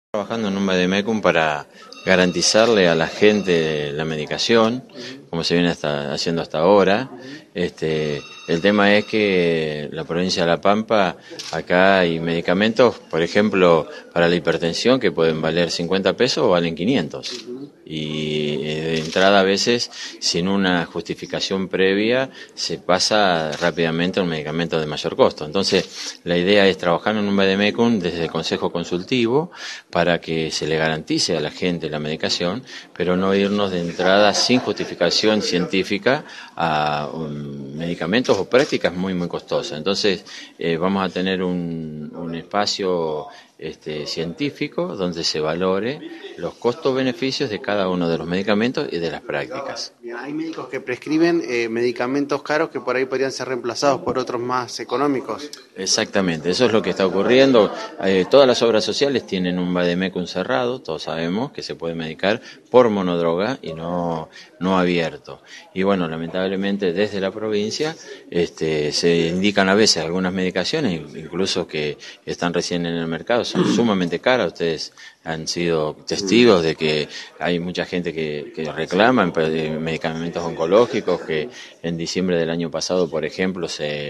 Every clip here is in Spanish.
Trabajando en un vademecum para garantizarle a la gente la medicación, como se viene haciendo hasta ahora. El tema es que la provincia de La Pampa, acá hay medicamentos, por ejemplo, para la hipertensión que pueden valer 50 pesos o valen 500. Y de entrada a veces, sin una justificación previa, se pasa rápidamente a un medicamento de mayor costo. Entonces, la idea es trabajar en un vademecum desde el Consejo Consultivo para que se le garantice a la gente la medicación, pero no irnos de entrada sin justificación científica a medicamentos o prácticas muy costosas. Entonces vamos a tener un espacio científico donde se valore los costos-beneficios de cada uno de los medicamentos y de las prácticas. Hay médicos que prescriben medicamentos caros que por ahí podrían ser reemplazados por otros más económicos. Exactamente, eso es lo que está ocurriendo. Todas las obras sociales tienen un vademecum cerrado, todos sabemos que se puede medicar por monodroga y no abierto. Y bueno, lamentablemente desde la provincia se indican a veces algunas medicaciones, incluso que están recién en el mercado, son sumamente caras. Ustedes han sido testigos de que hay mucha gente que reclama medicamentos oncológicos, que en diciembre del año pasado, por ejemplo,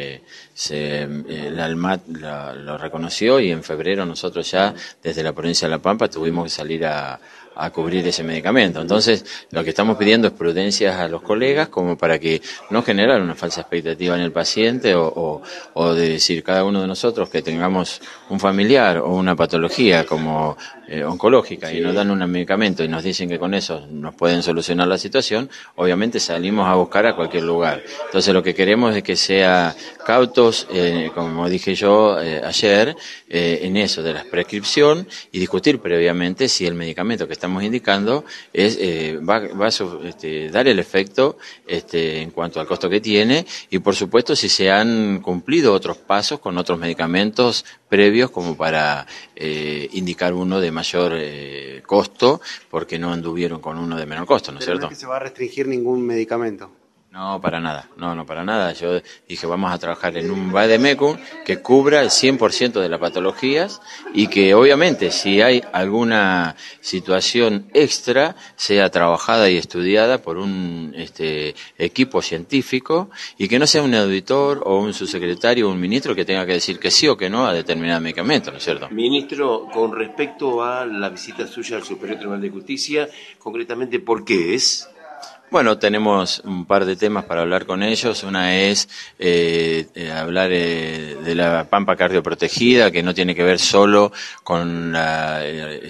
la ALMAT lo reconoció, y en febrero nosotros ya desde la provincia de La Pampa tuvimos que salir a cubrir ese medicamento. Entonces, lo que estamos pidiendo es prudencias a los colegas, como para que no generar una falsa expectativa en el paciente o de decir cada uno de nosotros que tengamos un familiar o una patología como oncológica y nos dan un medicamento y nos dicen que con eso nos pueden solucionar la situación, obviamente salimos a buscar a cualquier lugar. Entonces, lo que queremos es que sea cautos, como dije yo ayer, en eso de la prescripción, y discutir previamente si el medicamento que estamos indicando va a dar el efecto en cuanto al costo que tiene, y por supuesto si se han cumplido otros pasos con otros medicamentos previos como para indicar uno de mayor costo, porque no anduvieron con uno de menor costo, ¿no es cierto? No es que se va a restringir ningún medicamento. No, para nada, no, para nada. Yo dije, vamos a trabajar en un vademecum que cubra el 100% de las patologías, y que obviamente si hay alguna situación extra sea trabajada y estudiada por un equipo científico, y que no sea un auditor o un subsecretario o un ministro que tenga que decir que sí o que no a determinado medicamento, ¿no es cierto? Ministro, con respecto a la visita suya al Superior Tribunal de Justicia, concretamente, ¿por qué es? Bueno, tenemos un par de temas para hablar con ellos. Una es hablar de la Pampa cardioprotegida, que no tiene que ver solo con la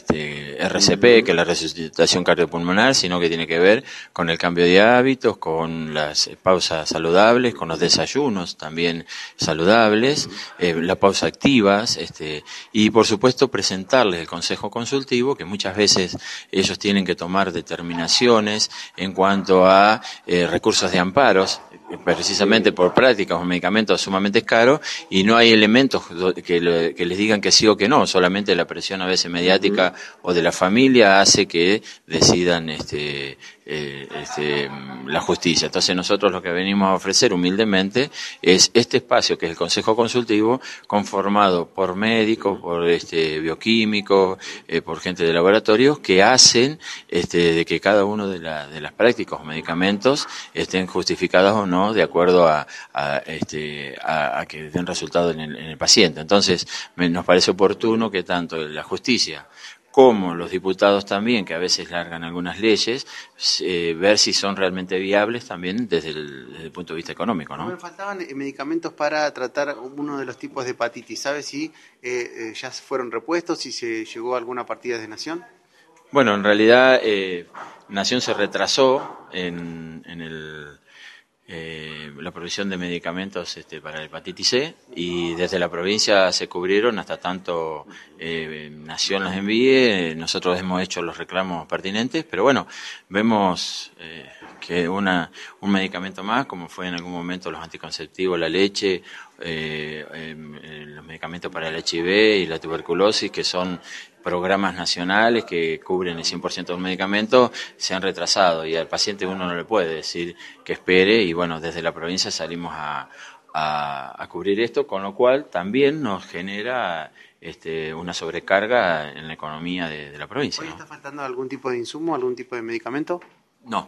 RCP, que es la resucitación cardiopulmonar, sino que tiene que ver con el cambio de hábitos, con las pausas saludables, con los desayunos también saludables, la pausa activas, y por supuesto presentarles el Consejo Consultivo, que muchas veces ellos tienen que tomar determinaciones en cuanto a recursos de amparos, precisamente por prácticas o medicamentos sumamente caros, y no hay elementos que les digan que sí o que no, solamente la presión a veces mediática o de la familia hace que decidan la justicia. Entonces nosotros lo que venimos a ofrecer humildemente es este espacio, que es el Consejo Consultivo, conformado por médicos, por bioquímicos, por gente de laboratorios, que hacen de que cada uno de las prácticas o medicamentos estén justificados o no, de acuerdo a que den resultado en el paciente. Entonces nos parece oportuno que tanto la justicia como los diputados también, que a veces largan algunas leyes, ver si son realmente viables también desde el punto de vista económico, ¿no? Me faltaban medicamentos para tratar uno de los tipos de hepatitis. ¿Sabe si ya fueron repuestos, si se llegó a alguna partida de Nación? Bueno, en realidad Nación se retrasó en la provisión de medicamentos para la hepatitis C, y desde la provincia se cubrieron hasta tanto Nación los envíe. Nosotros hemos hecho los reclamos pertinentes, pero bueno, vemos que un medicamento más, como fue en algún momento los anticonceptivos, la leche, los medicamentos para el HIV y la tuberculosis, que son programas nacionales que cubren el 100% de un medicamento, se han retrasado, y al paciente uno no le puede decir que espere, y bueno, desde la provincia salimos a cubrir esto, con lo cual también nos genera una sobrecarga en la economía de la provincia. ¿Hoy ¿no? está faltando algún tipo de insumo, algún tipo de medicamento? No,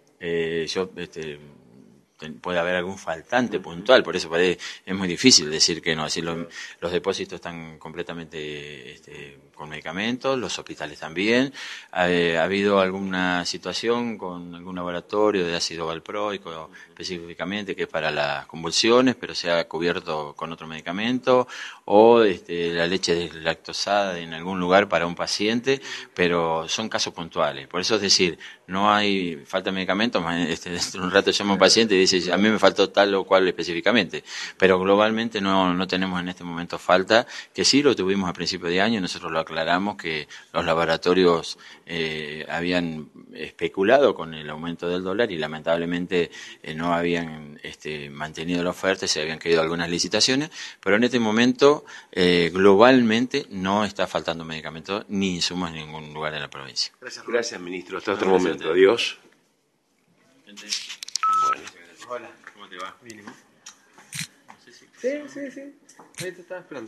puede haber algún faltante puntual, por eso es muy difícil decir que no. Así los depósitos están completamente con medicamentos, los hospitales también. Ha habido alguna situación con algún laboratorio de ácido valproico específicamente que es para las convulsiones, pero se ha cubierto con otro medicamento, o la leche deslactosada en algún lugar para un paciente, pero son casos puntuales. Por eso es decir, no hay falta de medicamentos. Dentro de un rato llama un paciente y dice, a mí me faltó tal o cual específicamente, pero globalmente no tenemos en este momento falta, que sí lo tuvimos a principio de año. Nosotros lo aclaramos que los laboratorios habían especulado con el aumento del dólar y lamentablemente no habían mantenido la oferta y se habían caído algunas licitaciones, pero en este momento globalmente no está faltando medicamentos ni insumos en ningún lugar de la provincia. Gracias, ministro. Hasta otro momento. Adiós. Bueno. Hola. ¿Cómo te va? Sí. Ahí te estaba esperando.